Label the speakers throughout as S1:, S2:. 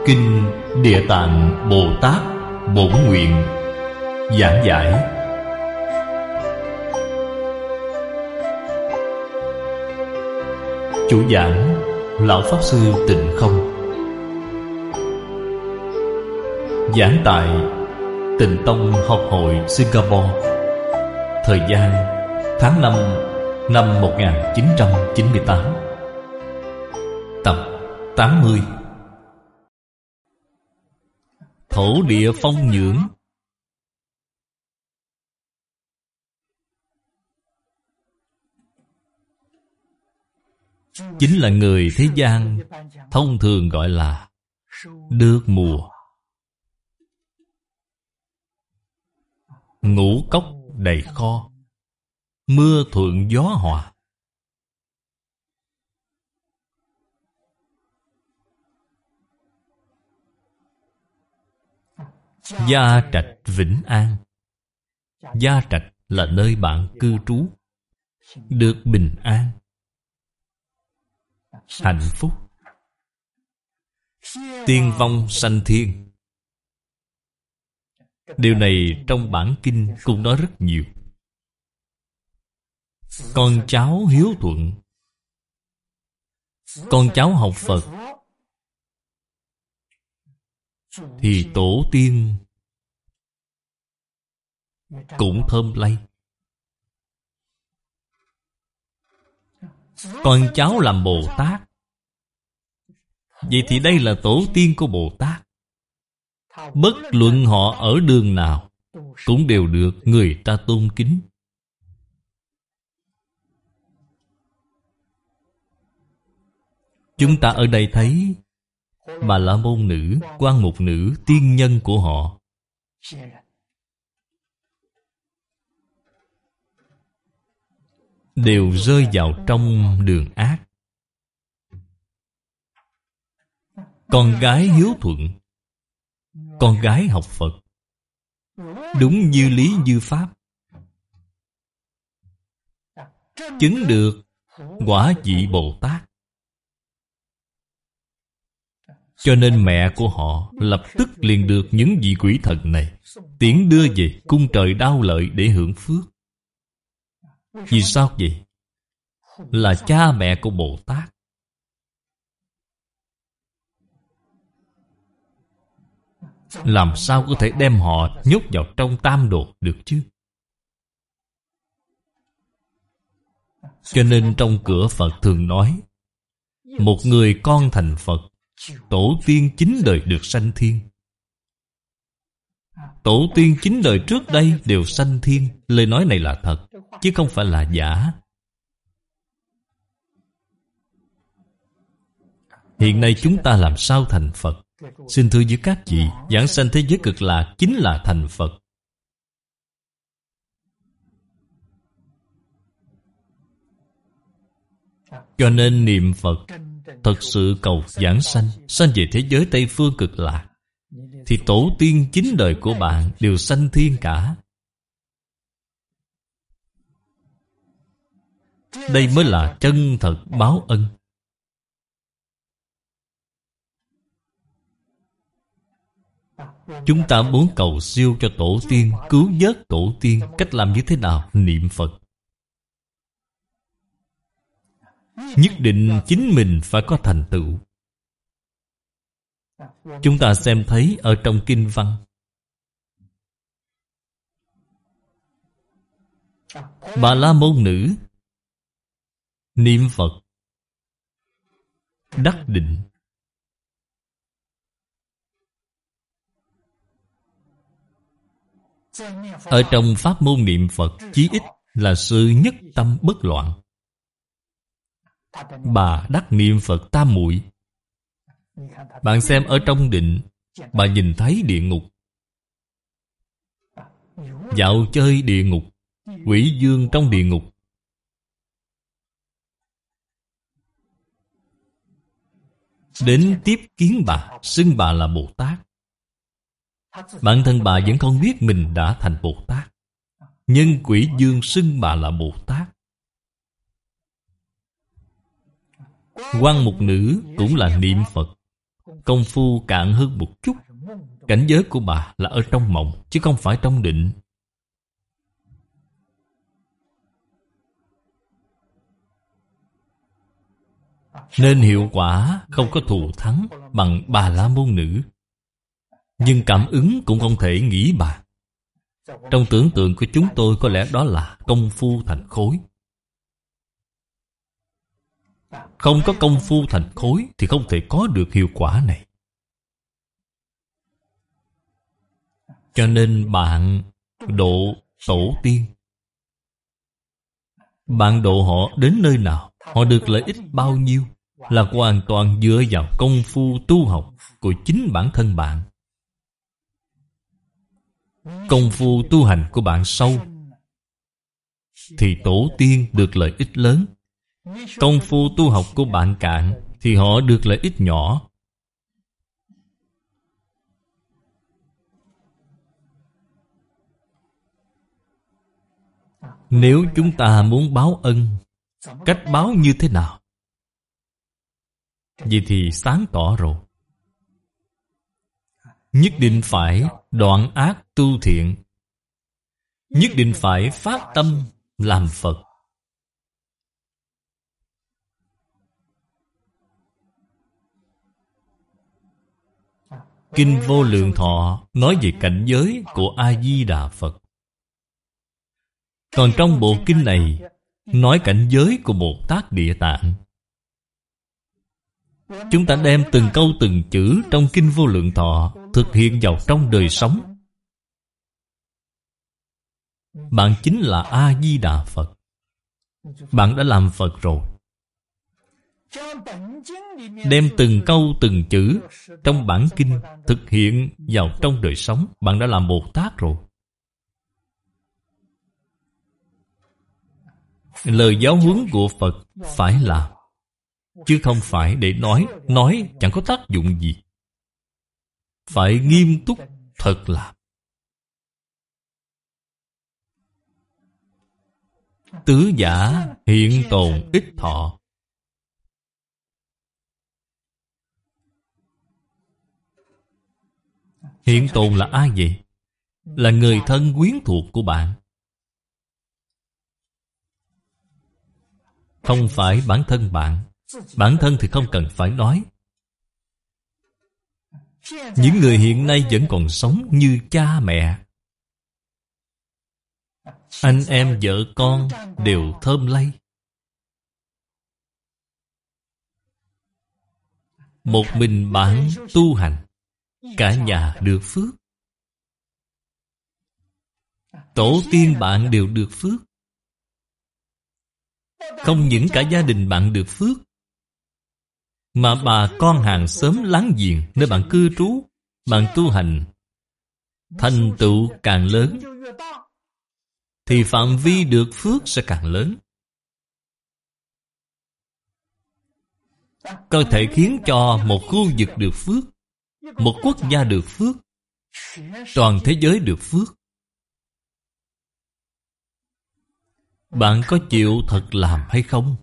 S1: Kinh Địa Tạng Bồ Tát Bổn Nguyện giảng giải. Chủ giảng Lão Pháp Sư Tịnh Không. Giảng tại Tịnh Tông Học hội Singapore. Thời gian tháng 5 năm 1998. Tập 80. Thổ địa phong nhưỡng. Chính là người thế gian thông thường gọi là được mùa. Ngũ cốc đầy kho, mưa thuận gió hòa. Gia trạch vĩnh an. Gia trạch là nơi bạn cư trú, được bình an, hạnh phúc. Tiên vong sanh thiên. Điều này trong bản kinh cũng nói rất nhiều. Con cháu hiếu thuận, con cháu học Phật, thì tổ tiên cũng thơm lây. Con cháu làm Bồ Tát, vậy thì đây là tổ tiên của Bồ Tát. Bất luận họ ở đường nào cũng đều được người ta tôn kính. Chúng ta ở đây thấy Bà La Môn nữ, Quan Mục nữ, tiên nhân của họ đều rơi vào trong đường ác. Con gái hiếu thuận, con gái học Phật, đúng như lý như pháp, chứng được quả vị Bồ Tát. Cho nên mẹ của họ lập tức liền được những vị quỷ thần này tiễn đưa về cung trời Đao Lợi để hưởng phước. Vì sao vậy? Là cha mẹ của Bồ Tát. Làm sao có thể đem họ nhốt vào trong tam đồ được chứ? Cho nên trong cửa Phật thường nói, một người con thành Phật, tổ tiên 9 đời được sanh thiên. Tổ tiên 9 đời trước đây đều sanh thiên. Lời nói này là thật, chứ không phải là giả. Hiện nay chúng ta làm sao thành Phật? Xin thưa với các vị, giảng sanh thế giới cực lạc chính là thành Phật. Cho nên niệm Phật, thật sự cầu giảng sanh, sanh về thế giới Tây Phương cực lạc, thì tổ tiên 9 đời của bạn đều sanh thiên cả. Đây mới là chân thật báo ân. Chúng ta muốn cầu siêu cho tổ tiên, cứu vớt tổ tiên, cách làm như thế nào? Niệm Phật. Nhất định chính mình phải có thành tựu. Chúng ta xem thấy ở trong kinh văn, Bà La Môn nữ niệm Phật đắc định. Ở trong pháp môn niệm Phật, chí ít là sự nhất tâm bất loạn. Bà đắc niệm Phật tam muội. Bạn xem ở trong định, bà nhìn thấy địa ngục, dạo chơi địa ngục, quỷ dương trong địa ngục. Đến tiếp kiến bà, xưng bà là Bồ Tát. Bản thân bà vẫn không biết mình đã thành Bồ Tát, nhưng quỷ dương xưng bà là Bồ Tát. Quan Mục nữ cũng là niệm Phật, công phu cạn hơn một chút. Cảnh giới của bà là ở trong mộng, chứ không phải trong định. Nên hiệu quả không có thù thắng bằng Bà La Môn Nữ. Nhưng cảm ứng cũng không thể nghĩ bàn. Trong tưởng tượng của chúng tôi có lẽ đó là công phu thành khối. Không có công phu thành khối thì không thể có được hiệu quả này. Cho nên bạn độ tổ tiên, bạn độ họ đến nơi nào, họ được lợi ích bao nhiêu, là hoàn toàn dựa vào công phu tu học của chính bản thân bạn. Công phu tu hành của bạn sâu thì tổ tiên được lợi ích lớn. Công phu tu học của bạn cạn thì họ được lợi ích nhỏ. Nếu chúng ta muốn báo ân, cách báo như thế nào? Vậy thì sáng tỏ rồi. Nhất định phải đoạn ác tu thiện. Nhất định phải phát tâm làm Phật. Kinh Vô Lượng Thọ nói về cảnh giới của A-di-đà Phật. Còn trong bộ kinh này nói cảnh giới của Bồ Tát Địa Tạng. Chúng ta đem từng câu từng chữ trong Kinh Vô Lượng Thọ thực hiện vào trong đời sống. Bạn chính là A-di-đà Phật. Bạn đã làm Phật rồi. Đem từng câu từng chữ trong bản kinh thực hiện vào trong đời sống, bạn đã làm Bồ Tát rồi. Lời giáo huấn của Phật phải làm, chứ không phải để nói chẳng có tác dụng gì. Phải nghiêm túc thật làm. Tứ giả hiện tồn ích thọ. Hiện tồn là ai vậy? Là người thân quyến thuộc của bạn. Không phải bản thân bạn. Bản thân thì không cần phải nói. Những người hiện nay vẫn còn sống như cha mẹ, anh em vợ con đều thơm lây. Một mình bạn tu hành, cả nhà được phước. Tổ tiên bạn đều được phước. Không những cả gia đình bạn được phước, mà bà con hàng xóm láng giềng nơi bạn cư trú, bạn tu hành, thành tựu càng lớn, thì phạm vi được phước sẽ càng lớn. Có thể khiến cho một khu vực được phước, một quốc gia được phước, toàn thế giới được phước. Bạn có chịu thật làm hay không?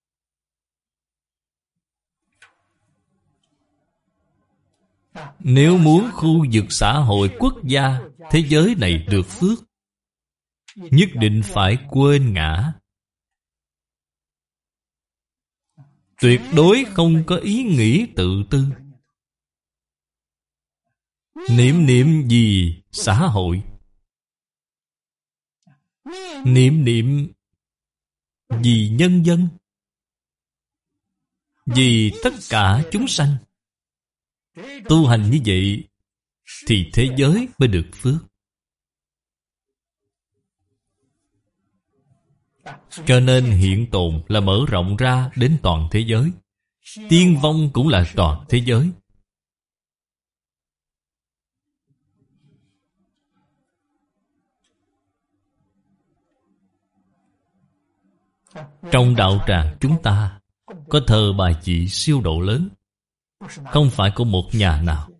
S1: Nếu muốn khu vực xã hội, quốc gia, thế giới này được phước, nhất định phải quên ngã. Tuyệt đối không có ý nghĩ tự tư. Niệm gì xã hội? Niệm vì nhân dân, vì tất cả chúng sanh. Tu hành như vậy thì thế giới mới được phước. Cho nên hiện tồn là mở rộng ra đến toàn thế giới. Tiên vong cũng là toàn thế giới. Trong đạo tràng chúng ta có thờ bài vị siêu độ lớn, không phải của một nhà nào,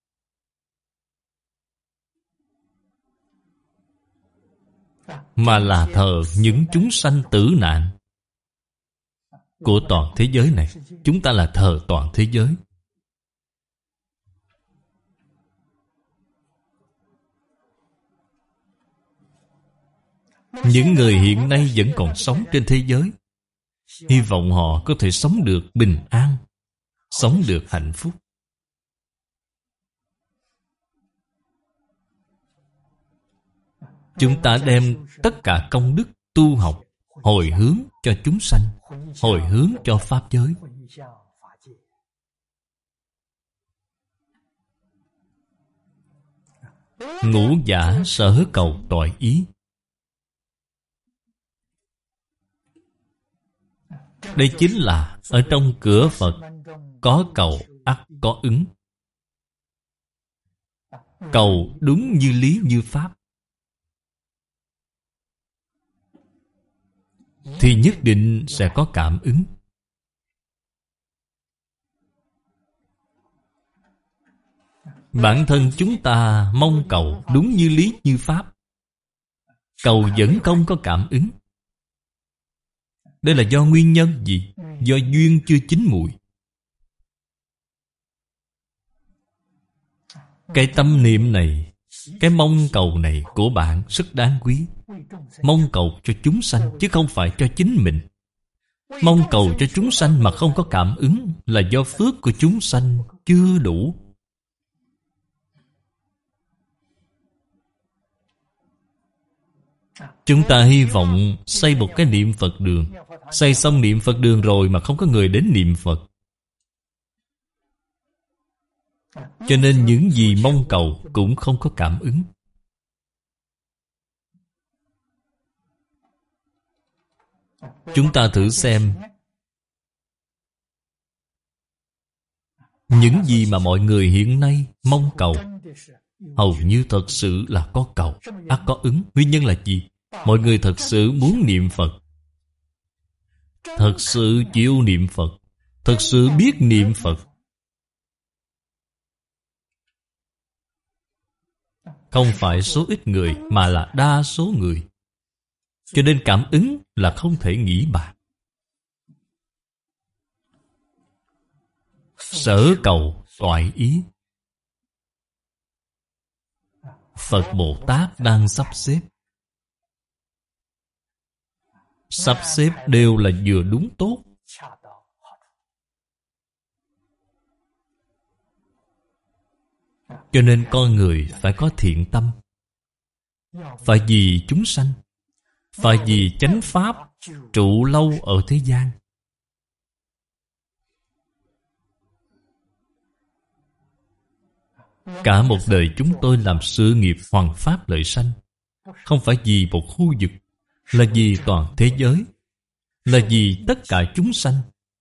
S1: mà là thờ những chúng sanh tử nạn của toàn thế giới này. Chúng ta là thờ toàn thế giới. Những người hiện nay vẫn còn sống trên thế giới, hy vọng họ có thể sống được bình an, sống được hạnh phúc. Chúng ta đem tất cả công đức tu học hồi hướng cho chúng sanh, hồi hướng cho Pháp giới. Ngũ giả sở cầu toại ý. Đây chính là ở trong cửa Phật có cầu ắt có ứng. Cầu đúng như lý như pháp thì nhất định sẽ có cảm ứng. Bản thân chúng ta mong cầu đúng như lý như pháp, cầu vẫn không có cảm ứng. Đây là do nguyên nhân gì? Do duyên chưa chín mùi. Cái tâm niệm này, cái mong cầu này của bạn rất đáng quý. Mong cầu cho chúng sanh chứ không phải cho chính mình. Mong cầu cho chúng sanh mà không có cảm ứng là do phước của chúng sanh chưa đủ. Chúng ta hy vọng xây một cái niệm Phật đường. Xây xong niệm Phật đường rồi mà không có người đến niệm Phật. Cho nên những gì mong cầu cũng không có cảm ứng. Chúng ta thử xem, những gì mà mọi người hiện nay mong cầu hầu như thật sự là có cầu ắt có ứng. Nguyên nhân là gì? Mọi người thật sự muốn niệm Phật, thật sự chịu niệm Phật, thật sự biết niệm Phật. Không phải số ít người mà là đa số người. Cho nên cảm ứng là không thể nghĩ bàn. Sở cầu toại ý. Phật Bồ Tát đang sắp xếp. Sắp xếp đều là vừa đúng tốt. Cho nên con người phải có thiện tâm, phải vì chúng sanh, phải vì chánh pháp trụ lâu ở thế gian. Cả một đời chúng tôi làm sự nghiệp hoằng pháp lợi sanh, không phải vì một khu vực, là vì toàn thế giới, là vì tất cả chúng sanh.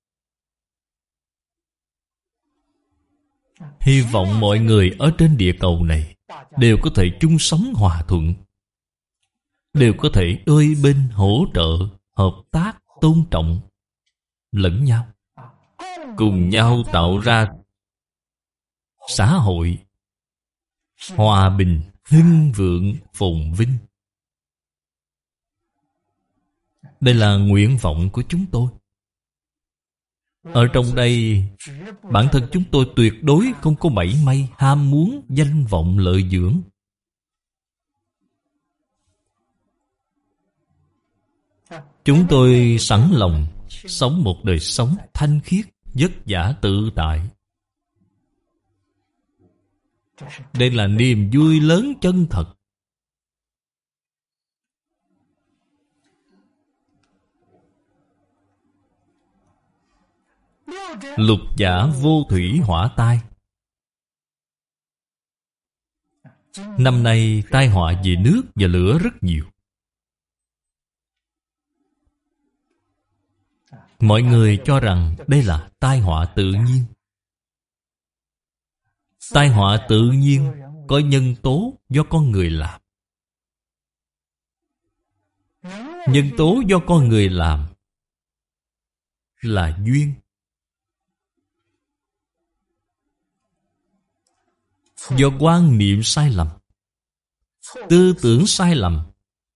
S1: Hy vọng mọi người ở trên địa cầu này đều có thể chung sống hòa thuận, đều có thể đôi bên hỗ trợ, hợp tác, tôn trọng lẫn nhau, cùng nhau tạo ra xã hội hòa bình, hưng vượng, phồn vinh. Đây là nguyện vọng của chúng tôi. Ở trong đây, bản thân chúng tôi tuyệt đối không có mảy may ham muốn danh vọng lợi dưỡng. Chúng tôi sẵn lòng sống một đời sống thanh khiết, vất vả tự tại. Đây là niềm vui lớn chân thật. Lục giả vô thủy hỏa tai. Năm nay tai họa về nước và lửa rất nhiều. Mọi người cho rằng đây là tai họa tự nhiên. Tai họa tự nhiên có nhân tố do con người làm. Nhân tố do con người làm là duyên. Do quan niệm sai lầm, tư tưởng sai lầm,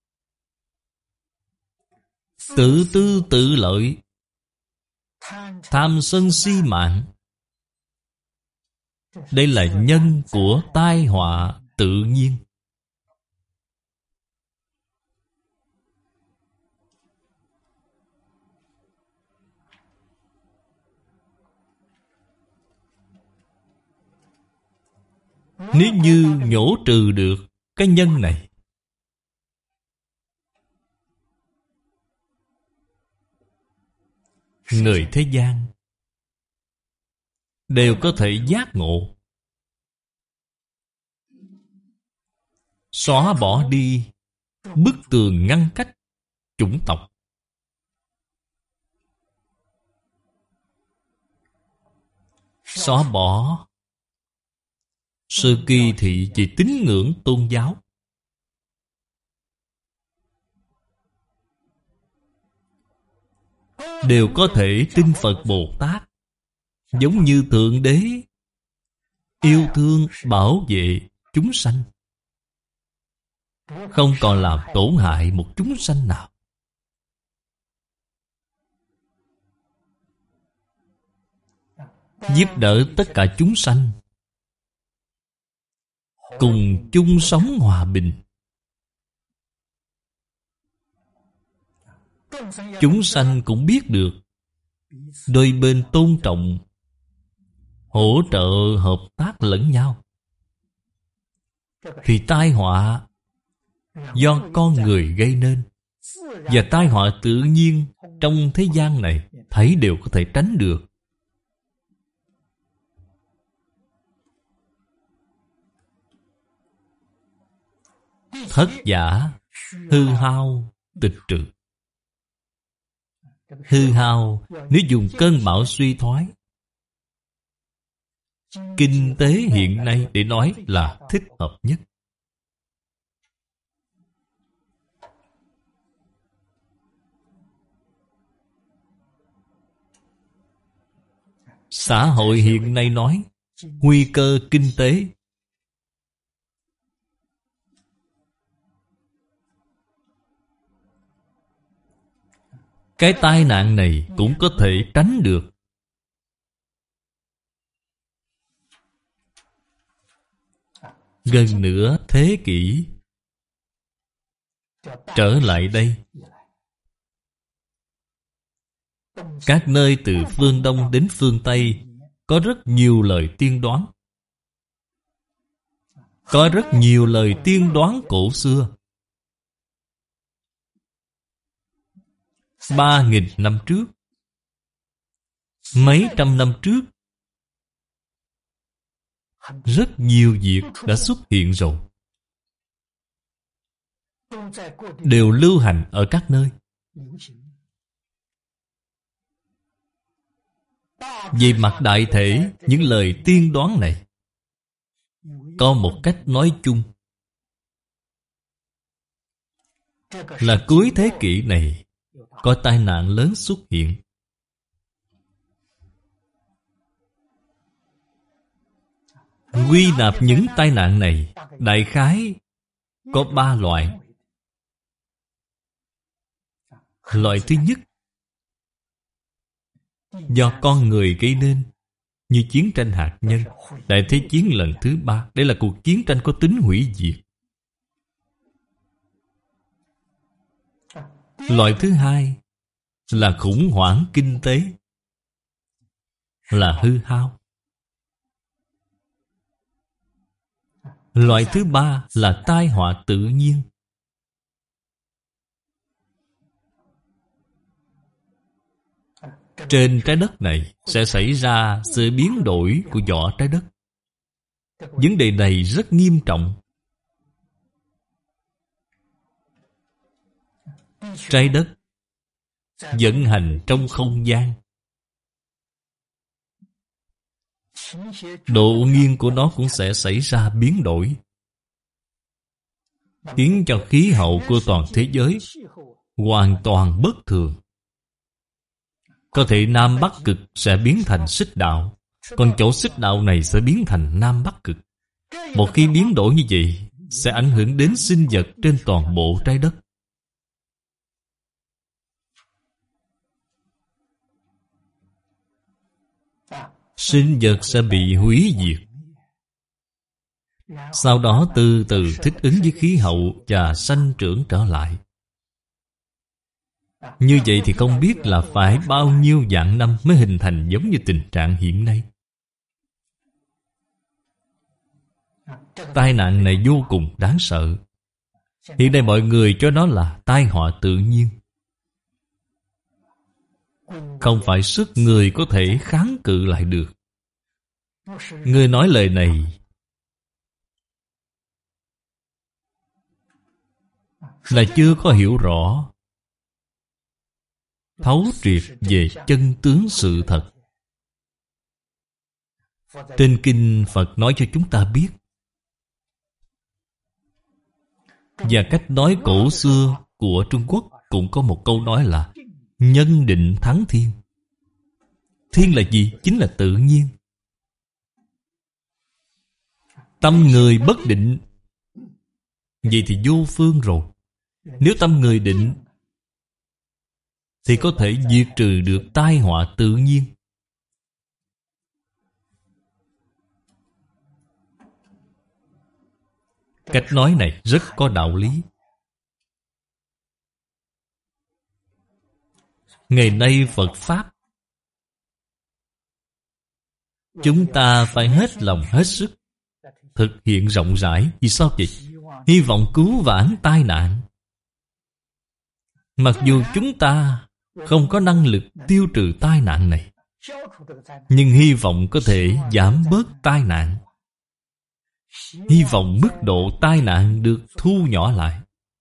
S1: tự tư tự lợi, tham sân si mạng. Đây là nhân của tai họa tự nhiên. Nếu như nhổ trừ được cái nhân này, người thế gian đều có thể giác ngộ, xóa bỏ đi bức tường ngăn cách chủng tộc. Xóa bỏ sự kỳ thị về tín ngưỡng tôn giáo. Đều có thể tin Phật Bồ Tát, giống như Thượng Đế yêu thương bảo vệ chúng sanh, không còn làm tổn hại một chúng sanh nào. Giúp đỡ tất cả chúng sanh cùng chung sống hòa bình. Chúng sanh cũng biết được đôi bên tôn trọng, hỗ trợ hợp tác lẫn nhau, thì tai họa do con người gây nên và tai họa tự nhiên trong thế gian này thấy đều có thể tránh được. Thất giả, hư hao, tịch trừ. Hư hao nếu dùng cơn bão suy thoái, kinh tế hiện nay để nói là thích hợp nhất. Xã hội hiện nay nói nguy cơ kinh tế. Cái tai nạn này cũng có thể tránh được. Gần nửa thế kỷ trở lại đây, các nơi từ phương Đông đến phương Tây có rất nhiều lời tiên đoán. Có rất nhiều lời tiên đoán cổ xưa. 3.000 năm trước, mấy trăm năm trước, rất nhiều việc đã xuất hiện rồi, đều lưu hành ở các nơi. Về mặt đại thể, những lời tiên đoán này có một cách nói chung là cuối thế kỷ này có tai nạn lớn xuất hiện. Quy nạp những tai nạn này đại khái có 3 loại. Loại thứ nhất, do con người gây nên, như chiến tranh hạt nhân, Đại Thế chiến lần thứ 3. Đây là cuộc chiến tranh có tính hủy diệt. Loại thứ hai là khủng hoảng kinh tế, là hư hao. Loại thứ ba là tai họa tự nhiên. Trên trái đất này sẽ xảy ra sự biến đổi của vỏ trái đất. Vấn đề này rất nghiêm trọng. Trái đất vận hành trong không gian, độ nghiêng của nó cũng sẽ xảy ra biến đổi, khiến cho khí hậu của toàn thế giới hoàn toàn bất thường. Có thể Nam Bắc Cực sẽ biến thành xích đạo, còn chỗ xích đạo này sẽ biến thành Nam Bắc Cực. Một khi biến đổi như vậy, sẽ ảnh hưởng đến sinh vật trên toàn bộ trái đất. Sinh vật sẽ bị hủy diệt. Sau đó từ từ thích ứng với khí hậu và sanh trưởng trở lại. Như vậy thì không biết là phải bao nhiêu vạn năm mới hình thành giống như tình trạng hiện nay. Tai nạn này vô cùng đáng sợ. Hiện nay mọi người cho nó là tai họa tự nhiên. Không phải sức người có thể kháng cự lại được. Người nói lời này là chưa có hiểu rõ, thấu triệt về chân tướng sự thật. Trên kinh Phật nói cho chúng ta biết, và cách nói cổ xưa của Trung Quốc cũng có một câu nói là nhân định thắng thiên. Thiên là gì? Chính là tự nhiên. Tâm người bất định, vậy thì vô phương rồi. Nếu tâm người định thì có thể diệt trừ được tai họa tự nhiên. Cách nói này rất có đạo lý. Ngày nay Phật Pháp, chúng ta phải hết lòng hết sức thực hiện rộng rãi. Vì sao vậy? Hy vọng cứu vãn tai nạn. Mặc dù chúng ta không có năng lực tiêu trừ tai nạn này, nhưng hy vọng có thể giảm bớt tai nạn. Hy vọng mức độ tai nạn được thu nhỏ lại.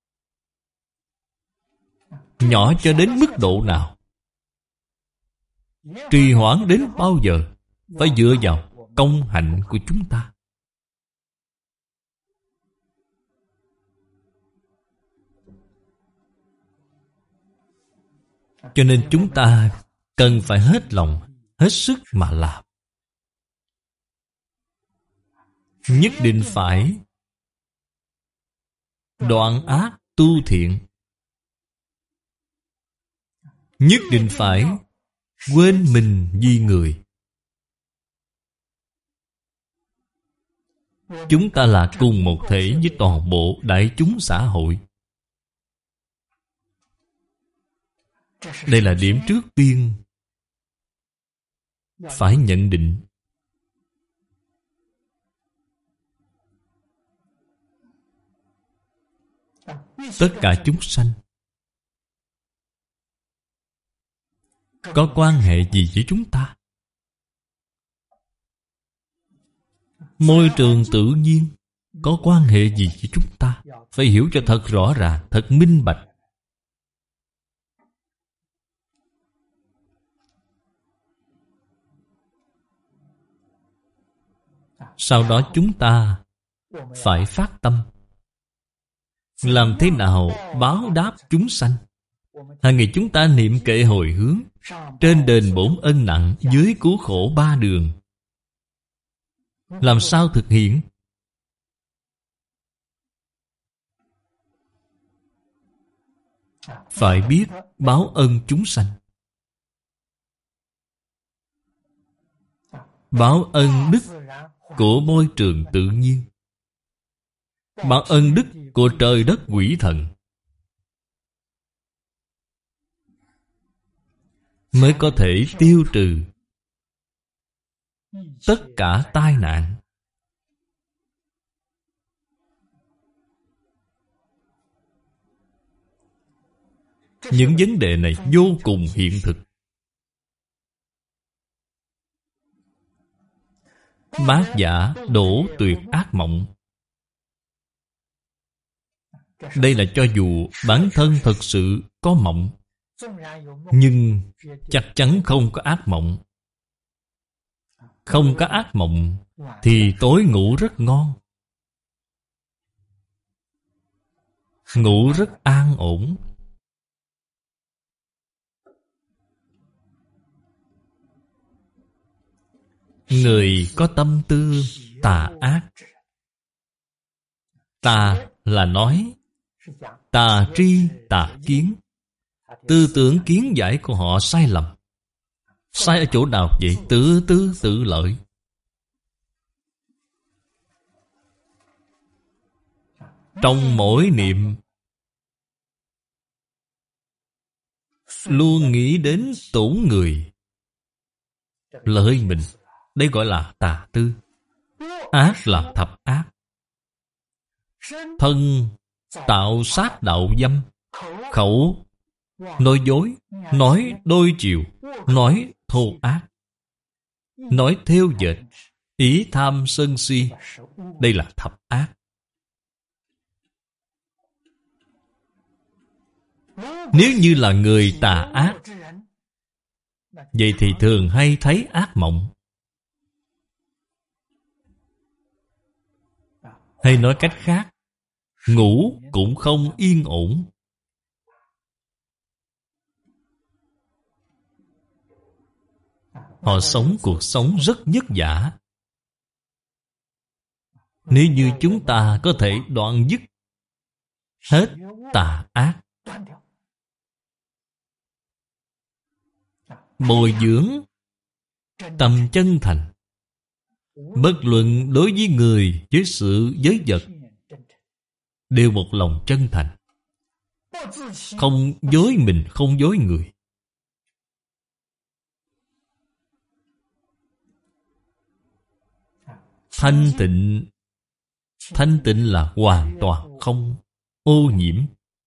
S1: Nhỏ cho đến mức độ nào? Trì hoãn đến bao giờ? Phải dựa vào công hạnh của chúng ta. Cho nên chúng ta cần phải hết lòng, hết sức mà làm. Nhất định phải đoạn ác tu thiện. Nhất định phải quên mình vì người. Chúng ta là cùng một thể với toàn bộ đại chúng xã hội. Đây là điểm trước tiên phải nhận định. Tất cả chúng sanh có quan hệ gì với chúng ta? Môi trường tự nhiên có quan hệ gì với chúng ta? Phải hiểu cho thật rõ ràng, thật minh bạch. Sau đó chúng ta phải phát tâm. Làm thế nào báo đáp chúng sanh? Hàng ngày chúng ta niệm kệ hồi hướng, trên đền bổn ân nặng, dưới cứu khổ ba đường. Làm sao thực hiện? Phải biết báo ân chúng sanh. Báo ân đức của môi trường tự nhiên, báo ân đức của trời đất quỷ thần, mới có thể tiêu trừ tất cả tai nạn. Những vấn đề này vô cùng hiện thực. Bát giả đổ tuyệt ác mộng. Đây là cho dù bản thân thật sự có mộng, nhưng chắc chắn không có ác mộng. Không có ác mộng thì tối ngủ rất ngon, ngủ rất an ổn. Người có tâm tư tà ác. Tà là nói, tà tri, tà kiến. Tư tưởng kiến giải của họ sai lầm. Sai ở chỗ nào vậy? Tự tư tự lợi. Trong mỗi niệm luôn nghĩ đến tổn người, lợi mình. Đây gọi là tà tư. Ác là thập ác. Thân tạo sát đạo dâm, khẩu nói dối, nói đôi chiều, nói thô ác, nói thêu dệt, ý tham sân si. Đây là thập ác. Nếu như là người tà ác, vậy thì thường hay thấy ác mộng. Hay nói cách khác, ngủ cũng không yên ổn. Họ sống cuộc sống rất vất vả. Nếu như chúng ta có thể đoạn dứt hết tà ác, bồi dưỡng tâm chân thành, bất luận đối với người, với sự, với vật, đều một lòng chân thành, không dối mình, không dối người. Thanh tịnh. Thanh tịnh là hoàn toàn không ô nhiễm.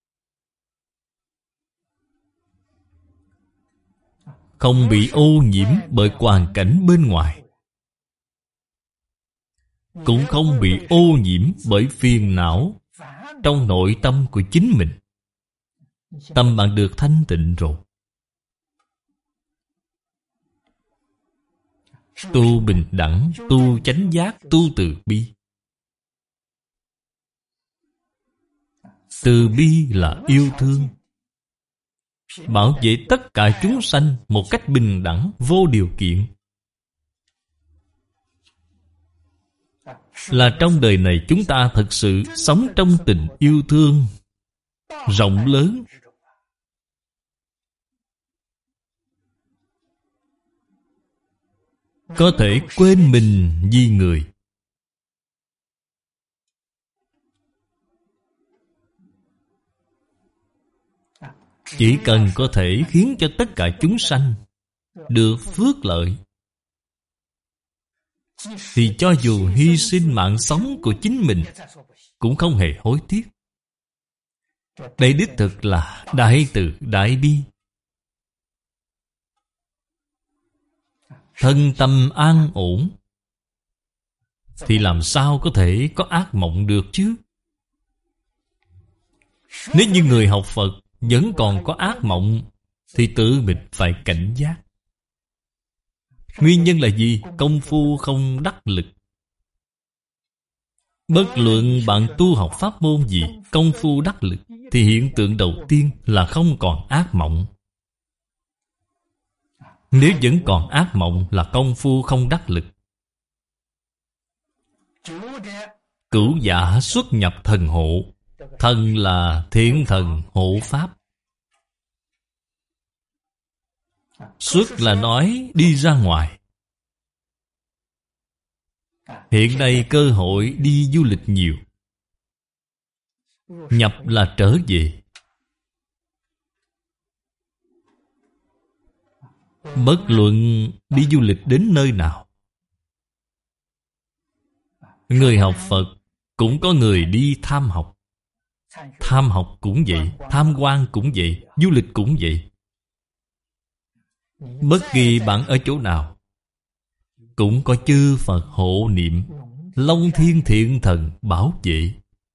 S1: Không bị ô nhiễm bởi hoàn cảnh bên ngoài, cũng không bị ô nhiễm bởi phiền não trong nội tâm của chính mình. Tâm bạn được thanh tịnh rồi. Tu bình đẳng, tu chánh giác, tu từ bi. Từ bi là yêu thương, bảo vệ tất cả chúng sanh một cách bình đẳng, vô điều kiện. Là trong đời này chúng ta thực sự sống trong tình yêu thương rộng lớn. Có thể quên mình vì người. Chỉ cần có thể khiến cho tất cả chúng sanh được phước lợi, thì cho dù hy sinh mạng sống của chính mình cũng không hề hối tiếc. Đây đích thực là đại từ đại bi. Thân tâm an ổn thì làm sao có thể có ác mộng được chứ? Nếu như người học Phật vẫn còn có ác mộng thì tự mình phải cảnh giác. Nguyên nhân là gì? Công phu không đắc lực. Bất luận bạn tu học pháp môn gì, công phu đắc lực thì hiện tượng đầu tiên là không còn ác mộng. Nếu vẫn còn ác mộng là công phu không đắc lực. Cửu giả xuất nhập thần hộ. Thần là thiện thần hộ pháp. Xuất là nói đi ra ngoài. Hiện nay cơ hội đi du lịch nhiều. Nhập là trở về. Bất luận đi du lịch đến nơi nào, người học Phật cũng có người đi tham học. Tham học cũng vậy, tham quan cũng vậy, du lịch cũng vậy. Bất kỳ bạn ở chỗ nào cũng có chư Phật hộ niệm, Long Thiên Thiện Thần bảo vệ.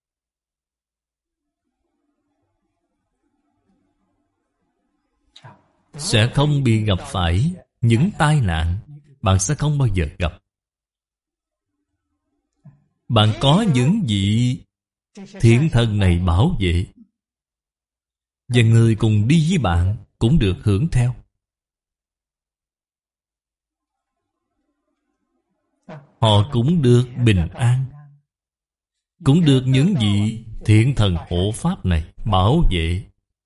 S1: Sẽ không bị gặp phải những tai nạn bạn sẽ không bao giờ gặp. Bạn có những vị thiện thần này bảo vệ, và người cùng đi với bạn cũng được hưởng theo. Họ cũng được bình an, cũng được những vị thiện thần hộ pháp này bảo vệ.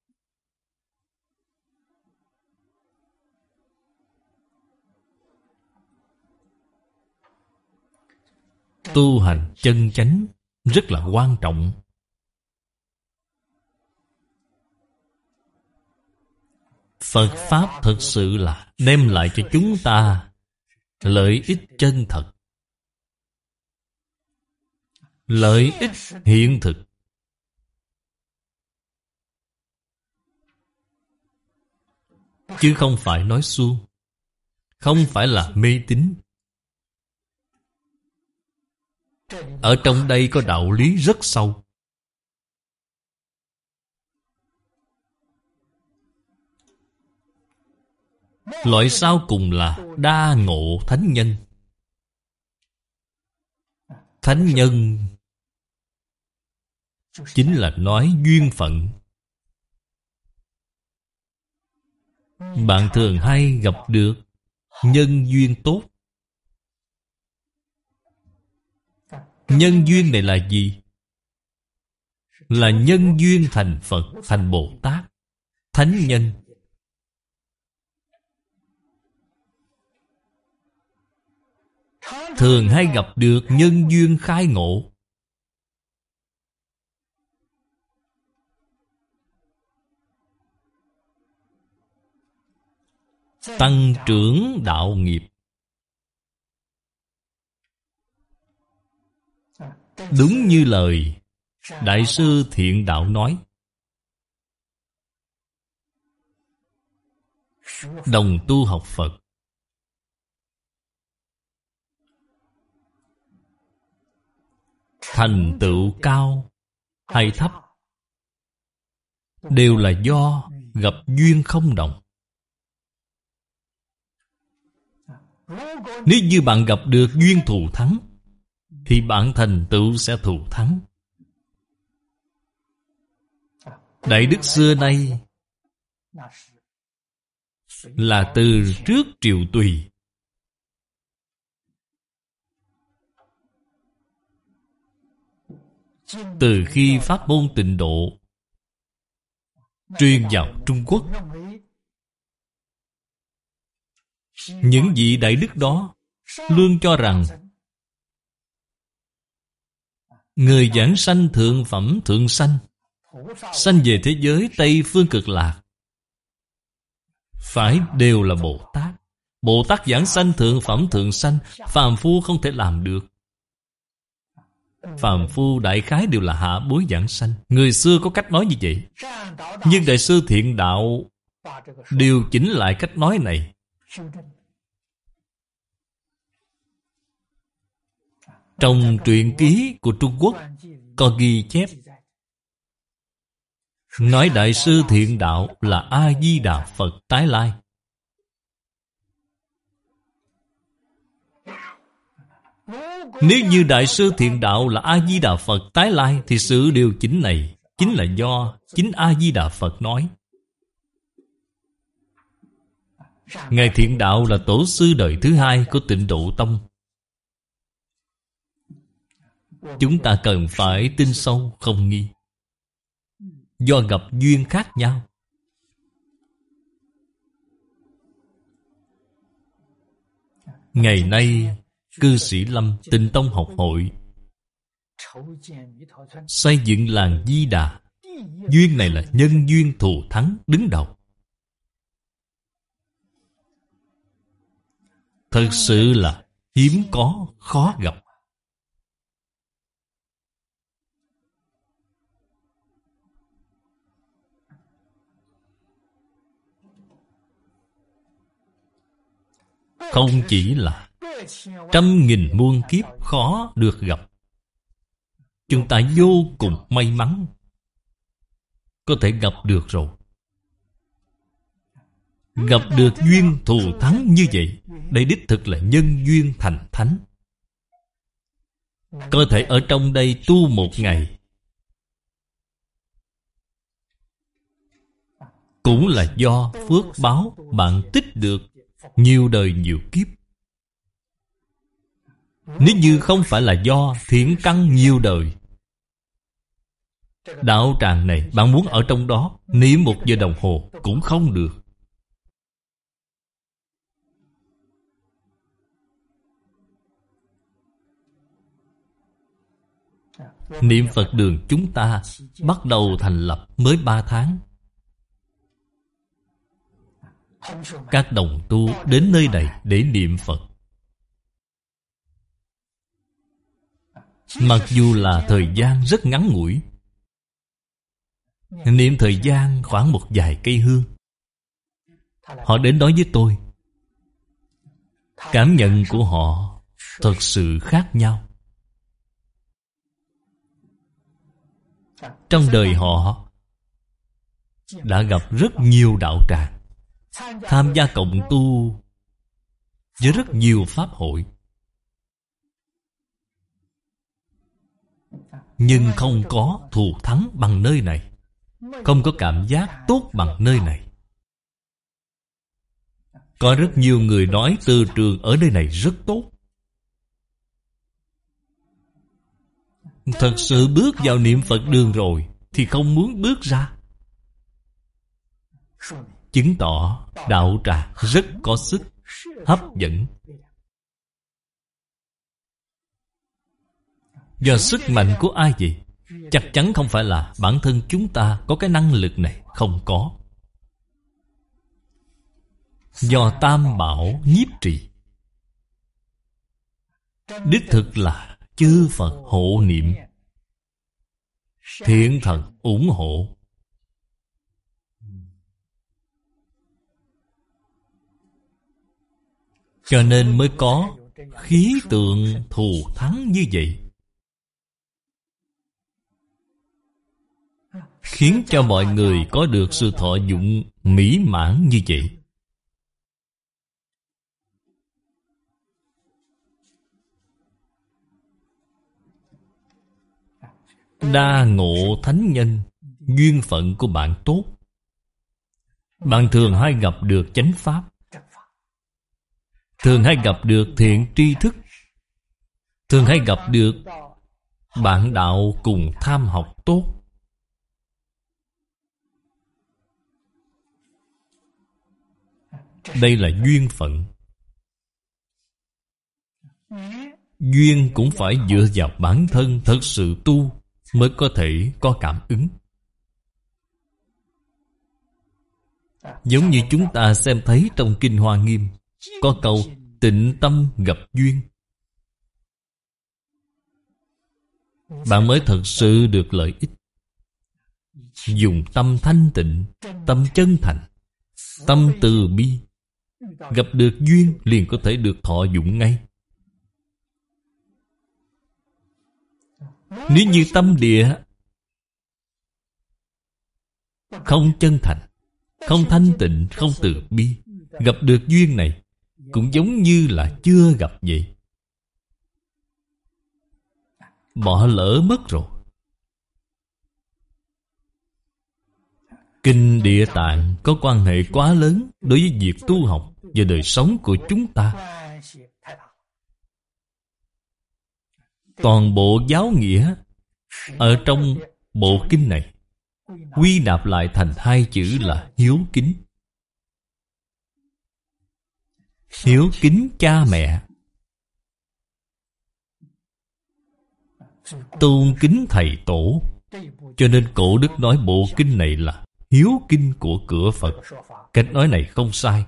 S1: Tu hành chân chánh rất là quan trọng. Phật Pháp thật sự là đem lại cho chúng ta lợi ích chân thật. lợi ích hiện thực. Chứ không phải nói suông, không phải là mê tín. Ở trong đây có đạo lý rất sâu. Loại sau cùng là đa ngộ thánh nhân. Thánh nhân chính là nói duyên phận. Bạn thường hay gặp được nhân duyên tốt. Nhân duyên này là gì? Là nhân duyên thành Phật, thành Bồ Tát, thánh nhân. Thường hay gặp được nhân duyên khai ngộ. Tăng trưởng đạo nghiệp. Đúng như lời Đại sư Thiện Đạo nói, đồng tu học Phật, thành tựu cao hay thấp đều là do gặp duyên không đồng. Nếu như bạn gặp được duyên thù thắng, thì bạn thành tựu sẽ thù thắng. Đại đức xưa nay là từ trước Triệu Tùy. Từ khi pháp môn Tịnh Độ truyền vào Trung Quốc, những vị đại đức đó luôn cho rằng người giảng sanh thượng phẩm thượng sanh, sanh về thế giới Tây Phương Cực Lạc, phải đều là Bồ Tát. Bồ Tát giảng sanh thượng phẩm thượng sanh, phàm phu không thể làm được. Phàm phu đại khái đều là hạ bối giảng sanh. Người xưa có cách nói như vậy. Nhưng Đại sư Thiện Đạo điều chỉnh lại cách nói này. Trong truyện ký của Trung Quốc có ghi chép, nói Đại sư Thiện Đạo là A-di-đà Phật tái lai. Nếu như Đại sư Thiện Đạo là A-di-đà Phật tái lai, thì sự điều chỉnh này chính là do chính A-di-đà Phật nói. Ngài Thiện Đạo là tổ sư đời thứ hai của Tịnh Độ Tông. Chúng ta cần phải tin sâu không nghi. Do gặp duyên khác nhau. Ngày nay cư sĩ Lâm Tịnh Tông học hội xây dựng làng Di Đà. Duyên này là nhân duyên thù thắng đứng đầu. Thật sự là hiếm có, khó gặp. Không chỉ là trăm nghìn muôn kiếp khó được gặp, chúng ta vô cùng may mắn có thể gặp được rồi. Gặp được duyên thù thắng như vậy, đây đích thực là nhân duyên thành thánh. Có thể ở trong đây tu một ngày cũng là do phước báo bạn tích được nhiều đời nhiều kiếp. Nếu như không phải là do thiện căn nhiều đời, đạo tràng này bạn muốn ở trong đó niệm 1 giờ đồng hồ cũng không được. Niệm Phật đường chúng ta bắt đầu thành lập mới 3 tháng. Các đồng tu đến nơi này để niệm Phật. Mặc dù là thời gian rất ngắn ngủi, niệm thời gian khoảng một vài cây hương, họ đến nói với tôi, cảm nhận của họ thật sự khác nhau. Trong đời họ đã gặp rất nhiều đạo tràng, tham gia cộng tu với rất nhiều pháp hội, nhưng không có thù thắng bằng nơi này, không có cảm giác tốt bằng nơi này. Có rất nhiều người nói từ trường ở nơi này rất tốt. Thật sự bước vào niệm Phật đường rồi thì không muốn bước ra, chứng tỏ đạo tràng rất có sức hấp dẫn. Do sức mạnh của ai vậy? Chắc chắn không phải là bản thân chúng ta có cái năng lực này, không có. Do Tam Bảo nhiếp trì, đích thực là chư Phật hộ niệm, thiện thần ủng hộ. Cho nên mới có khí tượng thù thắng như vậy, khiến cho mọi người có được sự thọ dụng mỹ mãn như vậy. Đa ngộ thánh nhân, duyên phận của bạn tốt. Bạn thường hay gặp được chánh pháp, thường hay gặp được thiện tri thức, thường hay gặp được bạn đạo cùng tham học tốt. Đây là duyên phận. Duyên cũng phải dựa vào bản thân thật sự tu mới có thể có cảm ứng. Giống như chúng ta xem thấy trong Kinh Hoa Nghiêm có câu tịnh tâm gặp duyên. Bạn mới thật sự được lợi ích. Dùng tâm thanh tịnh, tâm chân thành, tâm từ bi, gặp được duyên liền có thể được thọ dụng ngay. Nếu như tâm địa không chân thành, không thanh tịnh, không từ bi, gặp được duyên này cũng giống như là chưa gặp vậy. Bỏ lỡ mất rồi. Kinh Địa Tạng có quan hệ quá lớn đối với việc tu học và đời sống của chúng ta. Toàn bộ giáo nghĩa ở trong bộ kinh này quy nạp lại thành hai chữ là hiếu kính. Hiếu kính cha mẹ, tôn kính thầy tổ. Cho nên cổ đức nói bộ kinh này là hiếu kinh của cửa Phật. Cách nói này không sai.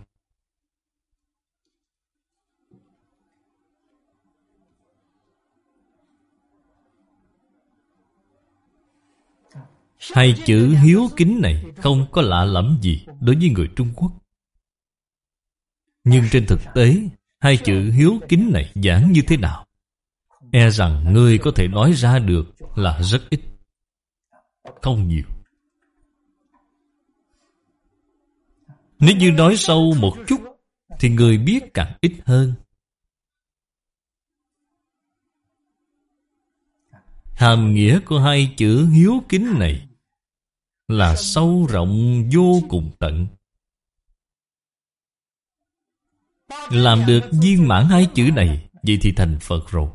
S1: Hai chữ hiếu kính này không có lạ lẫm gì đối với người Trung Quốc. Nhưng trên thực tế, hai chữ hiếu kính này giảng như thế nào? E rằng người có thể nói ra được là rất ít, không nhiều. Nếu như nói sâu một chút thì người biết càng ít hơn. Hàm nghĩa của hai chữ hiếu kính này là sâu rộng vô cùng tận. Làm được viên mãn hai chữ này, vậy thì thành Phật rồi.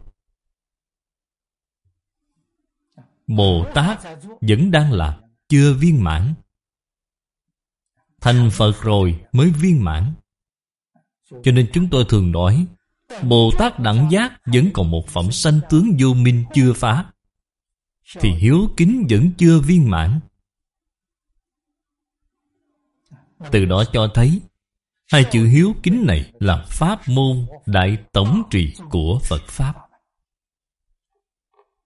S1: Bồ Tát vẫn đang làm, chưa viên mãn. Thành Phật rồi mới viên mãn. Cho nên chúng tôi thường nói, Bồ Tát đẳng giác vẫn còn một phẩm sanh tướng vô minh chưa phá, thì hiếu kính vẫn chưa viên mãn. Từ đó cho thấy hai chữ hiếu kính này là pháp môn đại tổng trì của Phật Pháp.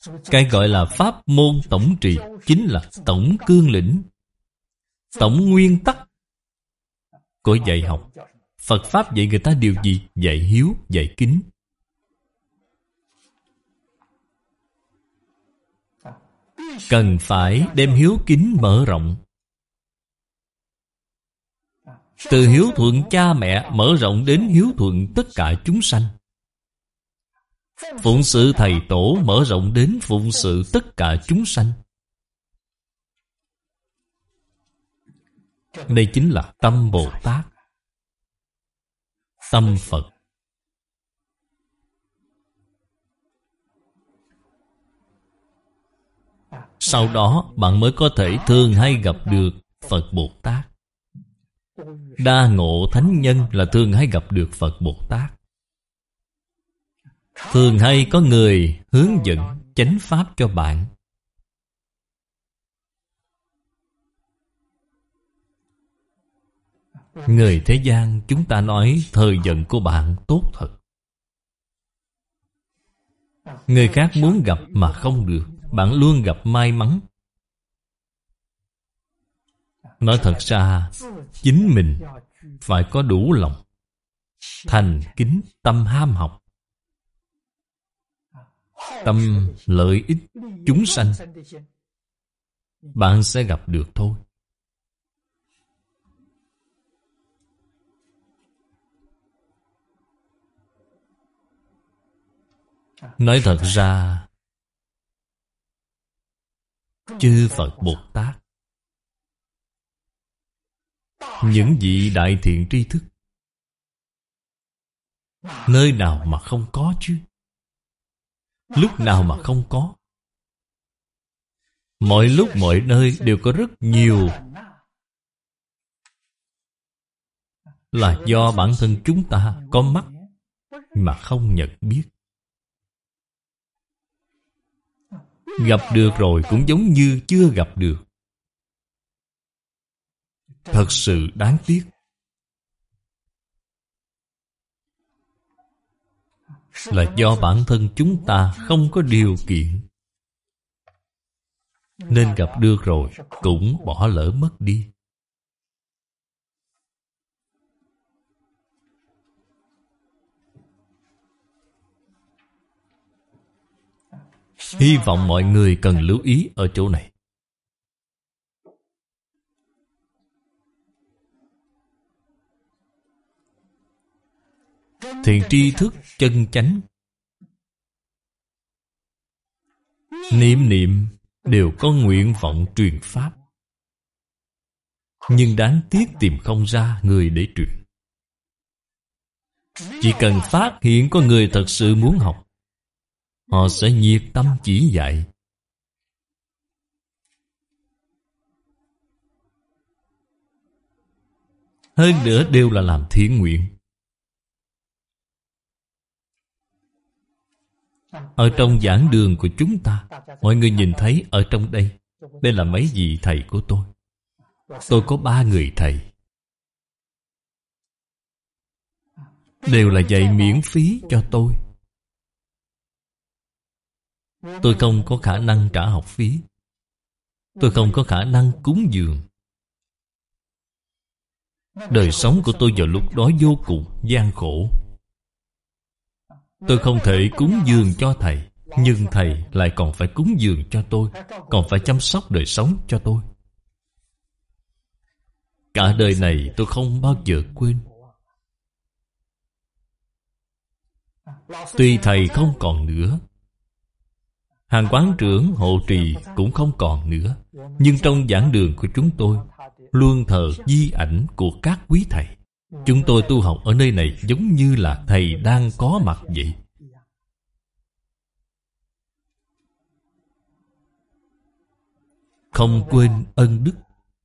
S1: Cái gọi là pháp môn tổng trì chính là tổng cương lĩnh, tổng nguyên tắc của dạy học. Phật Pháp dạy người ta điều gì? Dạy hiếu, dạy kính. Cần phải đem hiếu kính mở rộng. Từ hiếu thuận cha mẹ mở rộng đến hiếu thuận tất cả chúng sanh. Phụng sự thầy tổ mở rộng đến phụng sự tất cả chúng sanh. Đây chính là tâm Bồ Tát, tâm Phật. Sau đó bạn mới có thể thường hay gặp được Phật Bồ Tát. Đa ngộ thánh nhân là thường hay gặp được Phật Bồ Tát. Thường hay có người hướng dẫn chánh pháp cho bạn. Người thế gian chúng ta nói thời vận của bạn tốt thật. Người khác muốn gặp mà không được, bạn luôn gặp may mắn. Nói thật ra, chính mình phải có đủ lòng thành kính, tâm ham học, tâm lợi ích chúng sanh, bạn sẽ gặp được thôi. Nói thật ra, chư Phật Bồ Tát, những vị đại thiện tri thức, nơi nào mà không có chứ? Lúc nào mà không có? Mọi lúc mọi nơi đều có rất nhiều. Là do bản thân chúng ta có mắt mà không nhận biết. Gặp được rồi cũng giống như chưa gặp được. Thật sự đáng tiếc. Là do bản thân chúng ta không có điều kiện, nên gặp được rồi cũng bỏ lỡ mất đi. Hy vọng mọi người cần lưu ý ở chỗ này. Thiện tri thức chân chánh, niệm niệm đều có nguyện vọng truyền pháp, nhưng đáng tiếc tìm không ra người để truyền. Chỉ cần phát hiện có người thật sự muốn học, họ sẽ nhiệt tâm chỉ dạy. Hơn nữa đều là làm thiện nguyện. Ở trong giảng đường của chúng ta, mọi người nhìn thấy ở trong đây, đây là mấy vị thầy của tôi. Tôi có 3 người thầy, đều là dạy miễn phí cho tôi. Tôi không có khả năng trả học phí, tôi không có khả năng cúng dường. Đời sống của tôi vào lúc đó vô cùng gian khổ. Tôi không thể cúng dường cho thầy, nhưng thầy lại còn phải cúng dường cho tôi, còn phải chăm sóc đời sống cho tôi. Cả đời này tôi không bao giờ quên. Tuy thầy không còn nữa, hàng quán trưởng hộ trì cũng không còn nữa, nhưng trong giảng đường của chúng tôi luôn thờ di ảnh của các quý thầy. Chúng tôi tu học ở nơi này giống như là thầy đang có mặt vậy. Không quên ân đức,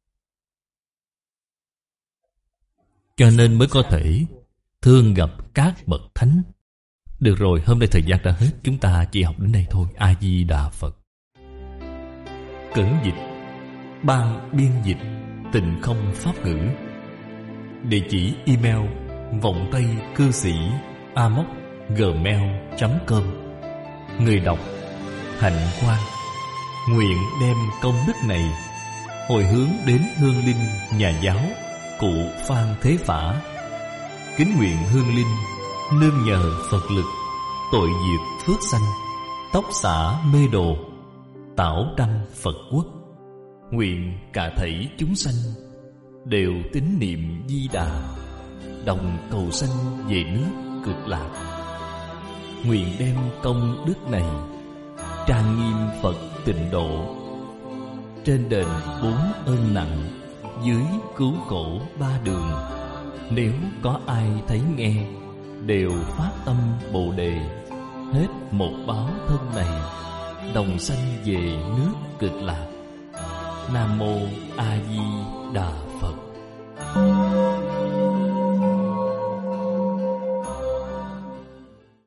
S1: cho nên mới có thể thường gặp các bậc thánh. Được rồi, hôm nay thời gian đã hết, chúng ta chỉ học đến đây thôi. A Di Đà Phật. Cẩn dịch, ban biên dịch Tịnh Không Pháp Ngữ. Địa chỉ email vọng tây cư sĩ amos@gmail.com. Người đọc hạnh quan. Nguyện đem công đức này hồi hướng đến hương linh nhà giáo cụ Phan Thế Phả. Kính nguyện hương linh nương nhờ Phật lực, tội diệt phước sanh, tóc xả mê đồ, tảo đăng Phật quốc. Nguyện cả thảy chúng sanh đều tín niệm Di Đà, đồng cầu sanh về nước Cực Lạc. Nguyện đem công đức này trang nghiêm Phật Tịnh Độ, trên đền 4 ơn nặng, dưới cứu khổ 3 đường. Nếu có ai thấy nghe, đều phát tâm Bồ Đề, hết một báo thân này, đồng sanh về nước Cực Lạc. Nam Mô A Di Đà